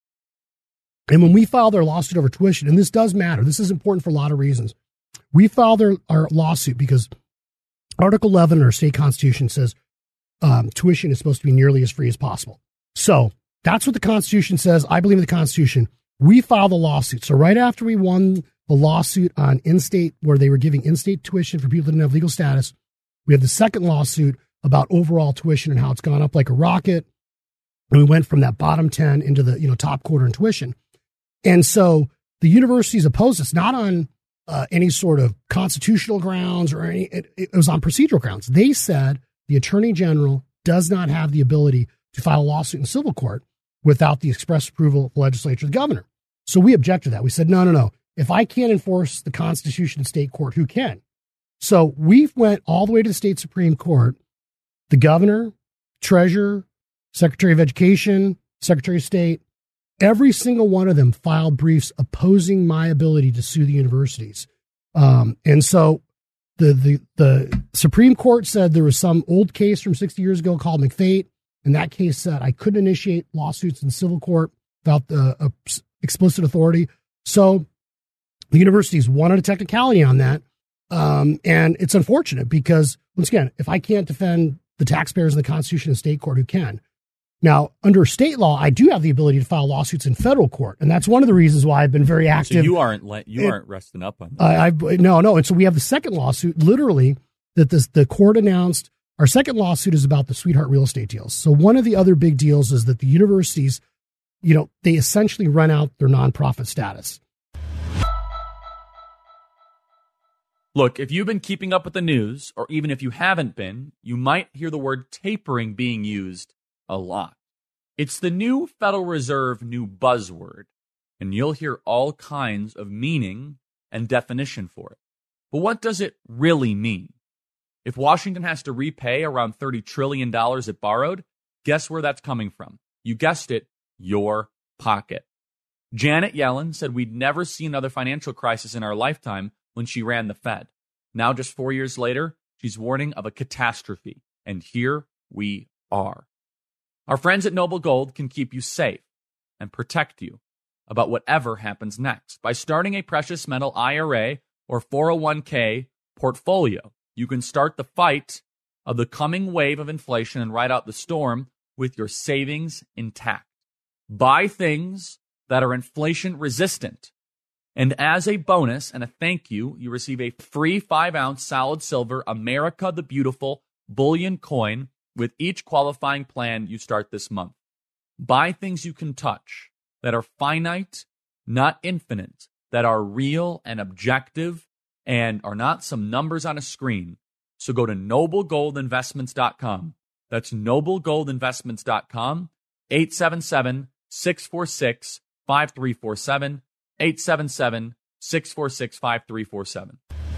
And when we filed our lawsuit over tuition, and this does matter, this is important for a lot of reasons. We filed our, our lawsuit because Article eleven in our state constitution says um, tuition is supposed to be nearly as free as possible. So that's what the Constitution says. I believe in the Constitution. We filed a lawsuit. So right after we won the lawsuit on in-state, where they were giving in-state tuition for people that didn't have legal status, we have the second lawsuit about overall tuition and how it's gone up like a rocket. And we went from that bottom ten into the you know top quarter in tuition. And so the universities opposed us, not on uh, any sort of constitutional grounds or any, it, it was on procedural grounds. They said the Attorney General does not have the ability to file a lawsuit in civil court without the express approval of the legislature of the governor. So we objected to that. We said, no, no, no. If I can't enforce the Constitution in state court, who can? So we went all the way to the state Supreme Court. The governor, treasurer, secretary of education, secretary of state, every single one of them filed briefs opposing my ability to sue the universities. Um, and so the, the, the Supreme Court said there was some old case from sixty years ago called McFate. And that case said I couldn't initiate lawsuits in civil court without the uh, explicit authority. So the universities wanted a technicality on that. Um, and it's unfortunate because, once again, if I can't defend the taxpayers in the Constitution in state court, who can? Now, under state law, I do have the ability to file lawsuits in federal court, and that's one of the reasons why I've been very active. So you aren't le- you it, aren't resting up on that. I, I've, no, no, and so we have the second lawsuit, literally, that this, the court announced. Our second lawsuit is about the sweetheart real estate deals. So one of the other big deals is that the universities, you know, they essentially run out their nonprofit status. Look, if you've been keeping up with the news, or even if you haven't been, you might hear the word tapering being used a lot. It's the new Federal Reserve new buzzword, and you'll hear all kinds of meaning and definition for it. But what does it really mean? If Washington has to repay around thirty trillion dollars it borrowed, guess where that's coming from? You guessed it, your pocket. Janet Yellen said we'd never see another financial crisis in our lifetime when she ran the Fed. Now, just four years later, she's warning of a catastrophe. And here we are. Our friends at Noble Gold can keep you safe and protect you about whatever happens next. By starting a precious metal I R A or four oh one k portfolio, you can start the fight of the coming wave of inflation and ride out the storm with your savings intact. Buy things that are inflation resistant. And as a bonus and a thank you, you receive a free five ounce solid silver America the Beautiful bullion coin with each qualifying plan you start this month. Buy things you can touch that are finite, not infinite, that are real and objective and are not some numbers on a screen. So go to noble gold investments dot com. That's noble gold investments dot com, eight seven seven, six four six, five three four seven, eight seven seven, six four six, five three four seven.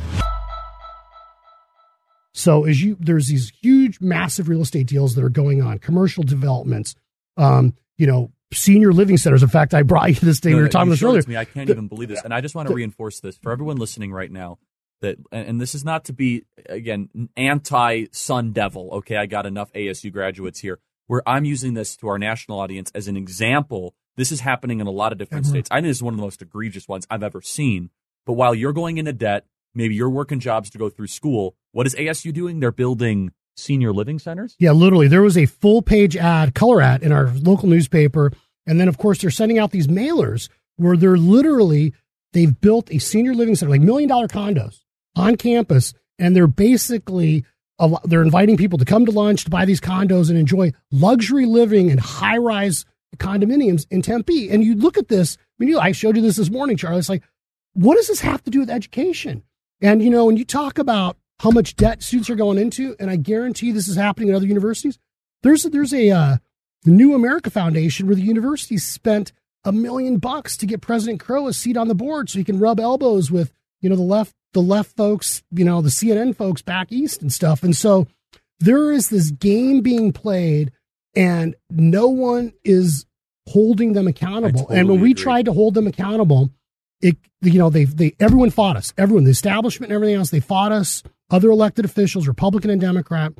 So as you, there's these huge, massive real estate deals that are going on, commercial developments, um, you know, senior living centers. In fact, I brought you this thing. No, we were no, talking you this showed earlier. it to me. I can't The- even believe this. And I just want to the- reinforce this for everyone listening right now. That, and this is not to be, again, anti-Sun Devil. Okay, I got enough A S U graduates here where I'm using this to our national audience as an example. This is happening in a lot of different Mm-hmm. states. I think this is one of the most egregious ones I've ever seen. But while you're going into debt, maybe you're working jobs to go through school, what is A S U doing? They're building senior living centers? Yeah, literally. There was a full page ad, color ad in our local newspaper. And then, of course, they're sending out these mailers where they're literally, they've built a senior living center, like million dollar condos on campus. And they're basically, they're inviting people to come to lunch, to buy these condos and enjoy luxury living in high rise condominiums in Tempe. And you look at this, I mean, you, I showed you this this morning, Charlie. It's like, what does this have to do with education? And, you know, when you talk about how much debt students are going into, and I guarantee this is happening at other universities, there's, there's a uh, New America Foundation where the university spent a million bucks to get President Crow a seat on the board so he can rub elbows with, you know, the left, the left folks, you know, the C N N folks back east and stuff. And so there is this game being played and no one is holding them accountable. Totally and when we agree. tried to hold them accountable, it, you know, they, they, everyone fought us, everyone, the establishment and everything else, they fought us, other elected officials, Republican and Democrat.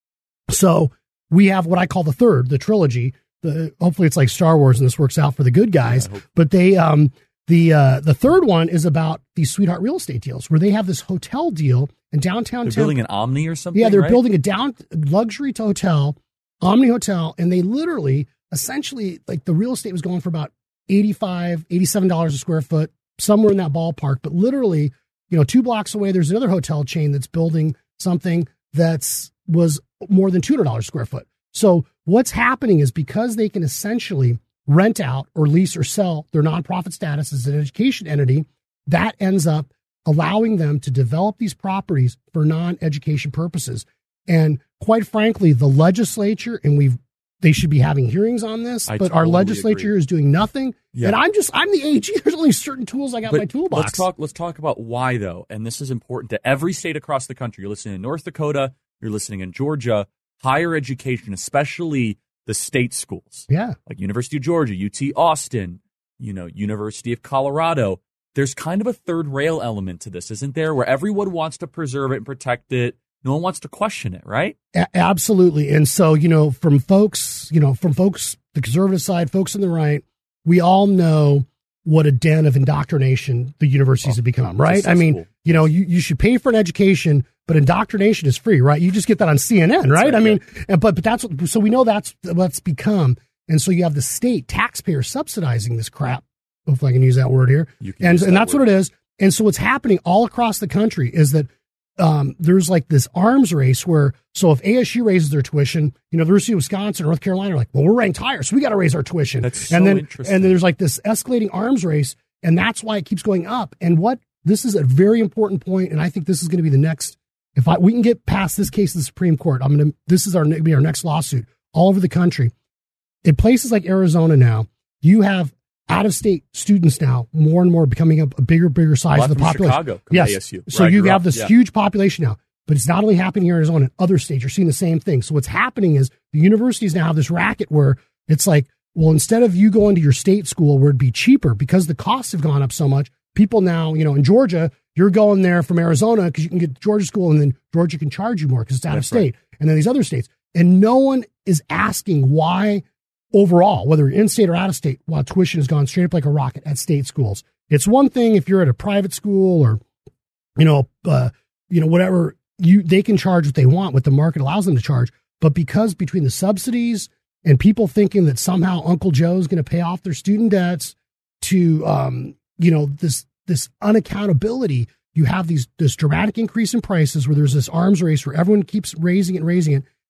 So we have what I call the third, the trilogy. The, hopefully it's like Star Wars and this works out for the good guys, Yeah, but they, um, the, uh, the third one is about these sweetheart real estate deals where they have this hotel deal in downtown They're Tempe. building an Omni or something? Yeah, they're right? building a down luxury hotel, Omni Hotel, and they literally, essentially, like the real estate was going for about eighty-five dollars, eighty-seven dollars a square foot, somewhere in that ballpark. But literally, you know, two blocks away, there's another hotel chain that's building something that's was more than two hundred dollars a square foot. So what's happening is because they can essentially rent out or lease or sell their nonprofit status as an education entity, that ends up allowing them to develop these properties for non-education purposes. And quite frankly, the legislature, and we've, they should be having hearings on this, I but our totally legislature agree. is doing nothing. Yeah. And I'm just, I'm the A G. There's only certain tools I got in But my toolbox. Let's talk. Let's talk about why, though, and this is important to every state across the country. You're listening in North Dakota. You're listening in Georgia. Higher education, especially the state schools, Yeah. like University of Georgia, U T Austin, you know, University of Colorado. There's kind of a third rail element to this, isn't there? Where everyone wants to preserve it and protect it. No one wants to question it, right? A- absolutely. And so, you know, from folks, you know, from folks, the conservative side, folks on the right, we all know what a den of indoctrination the universities Oh, have become, right? just I mean, school. you know, you, you should pay for an education, but indoctrination is free, right? You just get that on C N N, right? right, I mean, and, but, but that's what, so we know that's what's become. And so you have the state taxpayers subsidizing this crap. Hopefully I can use that word here. You can And, use and that that's word. what it is. And so what's happening all across the country is that um, there's like this arms race where, so if A S U raises their tuition, you know, the University of Wisconsin, North Carolina are like, well, we're ranked higher, so we got to raise our tuition. That's so and then, interesting. And then there's like this escalating arms race, and that's why it keeps going up. And what, this is a very important point, and I think this is going to be the next, if I, we can get past this case in the Supreme Court, I'm going to, this is our, be our next lawsuit all over the country. In places like Arizona now, you have out-of-state students now more and more becoming a, a bigger, bigger size A lot of the from population. Chicago, come to Yes. A S U, So where I you grew have up. this Yeah. huge population now, but it's not only happening here in Arizona, in other states, you're seeing the same thing. So what's happening is the universities now have this racket where it's like, well, instead of you going to your state school where it'd be cheaper because the costs have gone up so much, people now, you know, in Georgia, you're going there from Arizona because you can get to Georgia school and then Georgia can charge you more because it's out That's of state. And then these other states. And no one is asking why overall, whether you're in state or out of state, while tuition has gone straight up like a rocket at state schools. It's one thing if you're at a private school or, you know, uh, you know, whatever, you, they can charge what they want, what the market allows them to charge. But because between the subsidies and people thinking that somehow Uncle Joe's going to pay off their student debts to, um, you know, this, this unaccountability, you have these, this dramatic increase in prices where there's this arms race where everyone keeps raising it and raising it.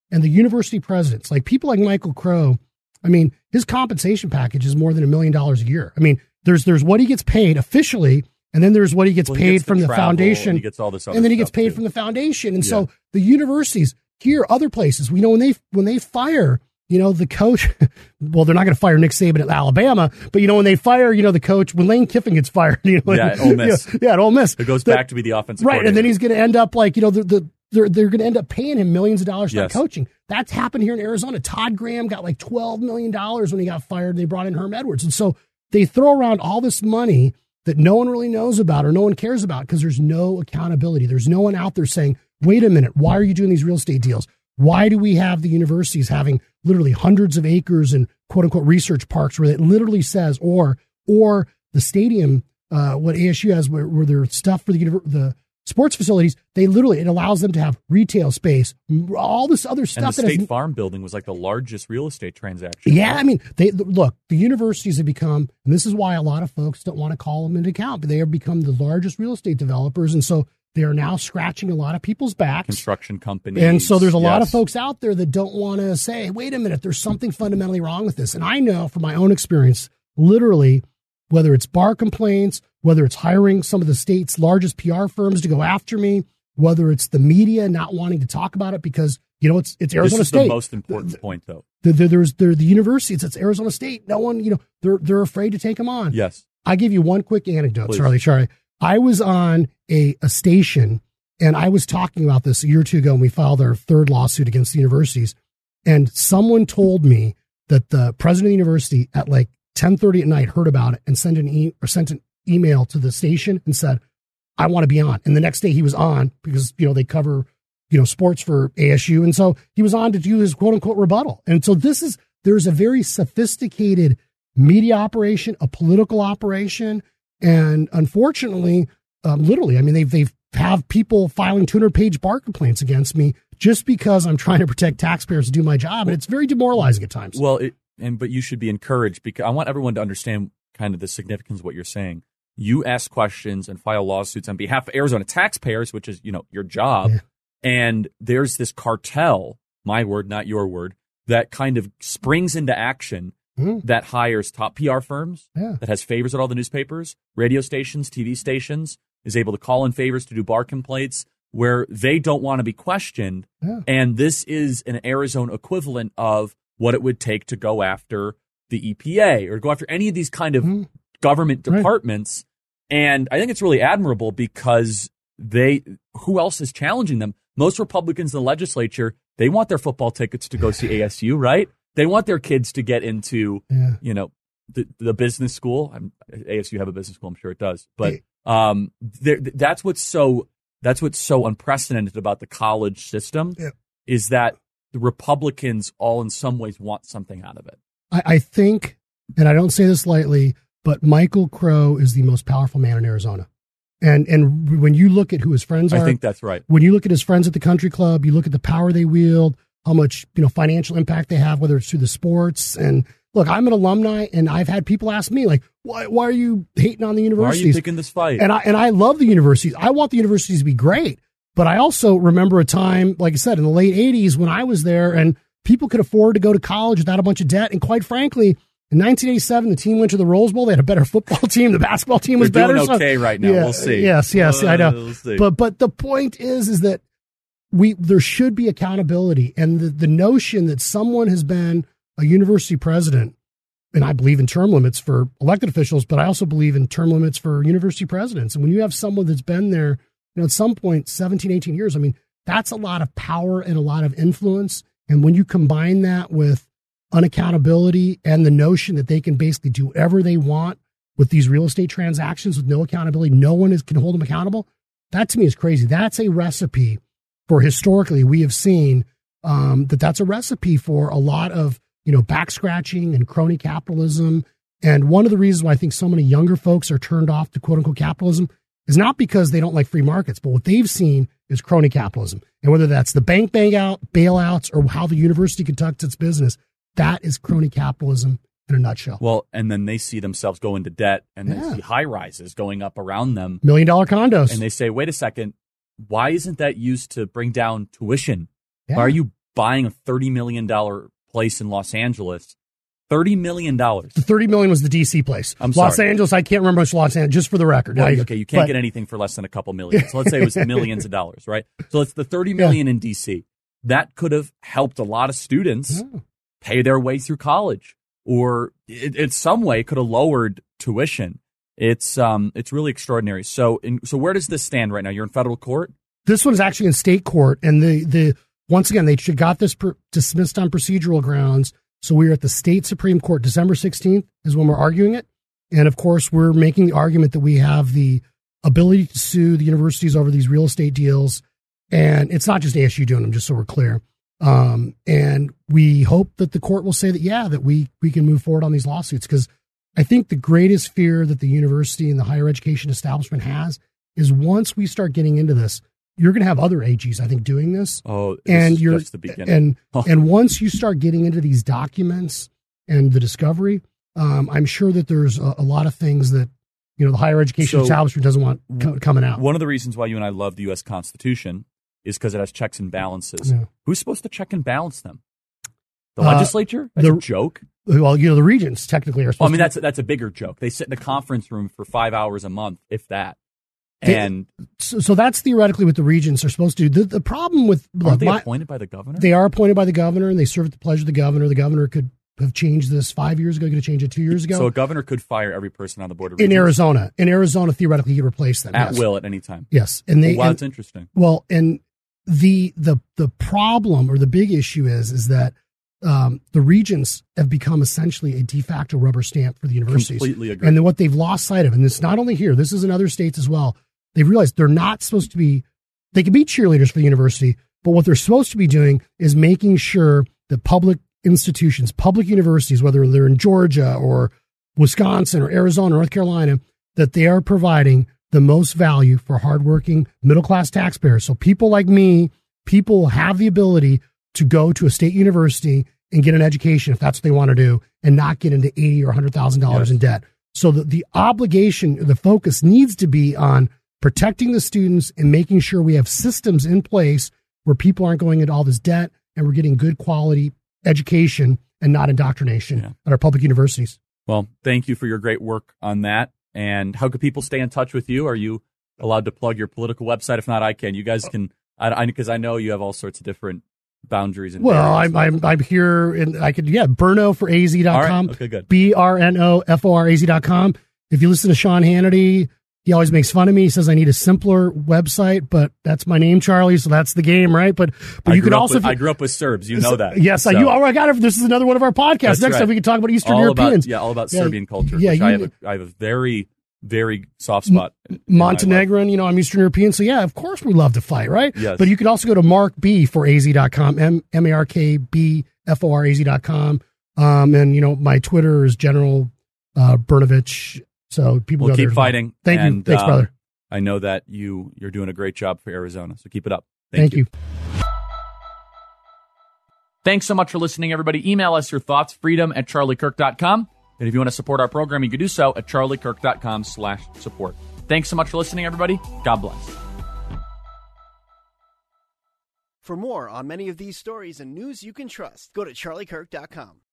And the university presidents, like people like Michael Crow, I mean, his compensation package is more than a million dollars a year. I mean, there's there's what he gets paid officially, and then there's what he gets well, paid he gets from the foundation, and he gets all this other and then he gets stuff, paid too. from the foundation. And Yeah. so the universities here, other places, we know when they when they fire, you know, the coach, well, they're not going to fire Nick Saban at Alabama, but you know, when they fire, you know, the coach, when Lane Kiffin gets fired, you know, Yeah, at Ole Miss. yeah, yeah, at Ole Miss, It goes the, back to be the offensive right, and then coordinator. he's going to end up like, you know, the the. They're, they're going to end up paying him millions of dollars for Yes. coaching. That's happened here in Arizona. Todd Graham got like twelve million dollars when he got fired. They brought in Herm Edwards. And so they throw around all this money that no one really knows about or no one cares about because there's no accountability. There's no one out there saying, wait a minute, why are you doing these real estate deals? Why do we have the universities having literally hundreds of acres and quote unquote research parks where it literally says, or, or the stadium, uh, what A S U has where, where there's stuff for the, univer- the, sports facilities, they literally, it allows them to have retail space, all this other stuff. And the that State has, Farm building was like the largest real estate transaction. yeah, I mean, they look, the universities have become, and this is why a lot of folks don't want to call them into account, but they have become the largest real estate developers. And so they are now scratching a lot of people's backs. Construction companies. And so there's a lot of Yes. folks out there that don't want to say, wait a minute, there's something fundamentally wrong with this. And I know from my own experience, literally, whether it's bar complaints, whether it's hiring some of the state's largest P R firms to go after me, whether it's the media not wanting to talk about it because, you know, it's it's Arizona This is State. the most important the, point, though. The, the, there's the, the universities, it's Arizona State. No one, you know, they're they're afraid to take them on. Yes. I give you one quick anecdote, Please. Charlie. Charlie, I was on a, a station, and I was talking about this a year or two ago, and we filed our third lawsuit against the universities. And someone told me that the president of the university at like ten thirty at night heard about it and sent an e- or sent an email to the station and said, I want to be on. And the next day he was on because, you know, they cover, you know, sports for A S U. And so he was on to do his quote unquote rebuttal. And so this is, there's a very sophisticated media operation, a political operation. And unfortunately, um, literally, I mean, they've, they've have people filing two hundred page bar complaints against me just because I'm trying to protect taxpayers to do my job. And it's very demoralizing at times. Well, it, and, but you should be encouraged because I want everyone to understand kind of the significance of what you're saying. You ask questions and file lawsuits on behalf of Arizona taxpayers, which is, you know, your job. Yeah. And there's this cartel, my word, not your word, that kind of springs into action Mm. that hires top P R firms, Yeah. that has favors at all the newspapers, radio stations, T V stations, is able to call in favors to do bar complaints where they don't want to be questioned. Yeah. And this is an Arizona equivalent of what it would take to go after the E P A or go after any of these kind of Mm. government Right. departments. And I think it's really admirable because they, who else is challenging them? Most Republicans in the legislature, they want their football tickets to go see A S U, right? They want their kids to get into, Yeah. you know, the, the business school. I'm, A S U have a business school, I'm sure it does. But Hey. um, there, that's what's so that's what's so unprecedented about the college system Yeah. is that the Republicans all in some ways want something out of it. I, I think, and I don't say this lightly, but Michael Crow is the most powerful man in Arizona. And and when you look at who his friends are, I think that's right. when you look at his friends at the country club, you look at the power they wield, how much, you know, financial impact they have, whether it's through the sports. And look, I'm an alumni, and I've had people ask me, like, why why are you hating on the Why are universities? you picking this fight? And I and I love the universities. I want the universities to be great. But I also remember a time, like I said, in the late eighties when I was there and people could afford to go to college without a bunch of debt. And quite frankly, in nineteen eighty-seven, the team went to the Rose Bowl. They had a better football team. The basketball team was They're better. doing okay right now. Yeah, We'll see. Yes, yes, Uh, I know. we'll see. But but the point is, is that we there should be accountability, and the, the notion that someone has been a university president, and I believe in term limits for elected officials, but I also believe in term limits for university presidents. And when you have someone that's been there, you know, at some point, seventeen, eighteen years, I mean, that's a lot of power and a lot of influence. And when you combine that with unaccountability and the notion that they can basically do whatever they want with these real estate transactions with no accountability, no one is, can hold them accountable. That to me is crazy. That's a recipe for, historically, we have seen um, that that's a recipe for a lot of, you know, back scratching and crony capitalism. And one of the reasons why I think so many younger folks are turned off to quote unquote capitalism is not because they don't like free markets, but what they've seen is crony capitalism. And whether that's the bank bailout, bailouts, or how the university conducts its business, that is crony capitalism in a nutshell. Well, and then they see themselves go into debt, and Yeah. they see high rises going up around them. Million dollar condos. And they say, wait a second, why isn't that used to bring down tuition? Yeah. Why are you buying a thirty million dollars place in Los Angeles. thirty million dollars. The thirty million dollars was the D C place. I'm Los sorry. Angeles, I can't remember much Los Angeles, just for the record. Well, I, okay, you can't but, get anything for less than a couple million. So let's say it was millions of dollars, right? So it's the thirty million dollars in D C. That could have helped a lot of students yeah. pay their way through college, or it, in some way could have lowered tuition. It's um, it's really extraordinary. So, in, so where does this stand right now? You're in federal court? This one's actually in state court, and the the once again they got this per, dismissed on procedural grounds. So we are at the state Supreme Court. December sixteenth is when we're arguing it, and of course we're making the argument that we have the ability to sue the universities over these real estate deals, and it's not just A S U doing them. Just so we're clear, um, and we hope that the court will say that yeah, that we we can move forward on these lawsuits, because I think the greatest fear that the university and the higher education establishment has is once we start getting into this, you're going to have other A Gs, I think, doing this. Oh, and you're just the beginning. And oh. and once you start getting into these documents and the discovery, um, I'm sure that there's a, a lot of things that you know the higher education so, establishment doesn't want co- coming out. One of the reasons why you and I love the U S Constitution is because it has checks and balances. Yeah. Who's supposed to check and balance them? The Uh, legislature? That's the- a joke. Well, you know, the regents technically are supposed Well, I mean, to. that's that's a bigger joke. They sit in the conference room for five hours a month, if that. They- And So, so that's theoretically what the regents are supposed to do. The, the problem with aren't they my- appointed by the governor? They are appointed by the governor, and they serve at the pleasure of the governor. The governor could have changed this five years ago. Could have changed it two years ago. So a governor could fire every person on the board of in regents Arizona, in Arizona, theoretically, he could replace them at yes. will at any time. Yes, and they. Well, wow, and, that's interesting. well, and the the the problem or the big issue is is that um, the regents have become essentially a de facto rubber stamp for the universities. Completely agree. And then what they've lost sight of, and it's not only here, this is in other states as well. They've realized they're not supposed to be. They can be cheerleaders for the university, but what they're supposed to be doing is making sure that public institutions, public universities, whether they're in Georgia or Wisconsin or Arizona or North Carolina, that they are providing the most value for hardworking middle-class taxpayers. So people like me, people have the ability to go to a state university and get an education if that's what they want to do and not get into eighty thousand dollars or one hundred thousand dollars Yes. in debt. So the, the obligation, the focus needs to be on protecting the students and making sure we have systems in place where people aren't going into all this debt and we're getting good quality education and not indoctrination Yeah. at our public universities. Well, thank you for your great work on that. And how could people stay in touch with you? Are you allowed to plug your political website? If not, I can. You guys can, I because I, I know you have all sorts of different boundaries. And Well, barriers. I'm, I'm, I'm here and I could, yeah, Burno for A Z dot com. All right. Okay, good. B R N O F O R A Z dot com. If you listen to Sean Hannity, he always makes fun of me. He says I need a simpler website, but that's my name, Charlie. So that's the game, right? But but I you grew can up also. with, I grew up with Serbs. You know that. Yes, So, I you. Oh my God! This is another one of our podcasts. That's Next right. time we can talk about Eastern all Europeans. About, yeah, all about Yeah, Serbian culture. yeah, which you- I have a, I have a very, very soft spot. in- in my life. Montenegrin, you know, I'm Eastern European, so yeah, of course we love to fight, right? Yes. But you can also go to Mark B for A Z dot com, M M A R K B F O R A Z dot com. Um, and you know, my Twitter is General uh, Brnovich. So people We'll go there keep as well. fighting. Thank you. and, Thanks, um, brother. I know that you you're doing a great job for Arizona, so keep it up. Thank, you. Thanks so much for listening, everybody. Email us your thoughts, freedom at charlie kirk dot com. And if you want to support our program, you can do so at charlie kirk dot com slash support. Thanks so much for listening, everybody. God bless. For more on many of these stories and news you can trust, go to charlie kirk dot com.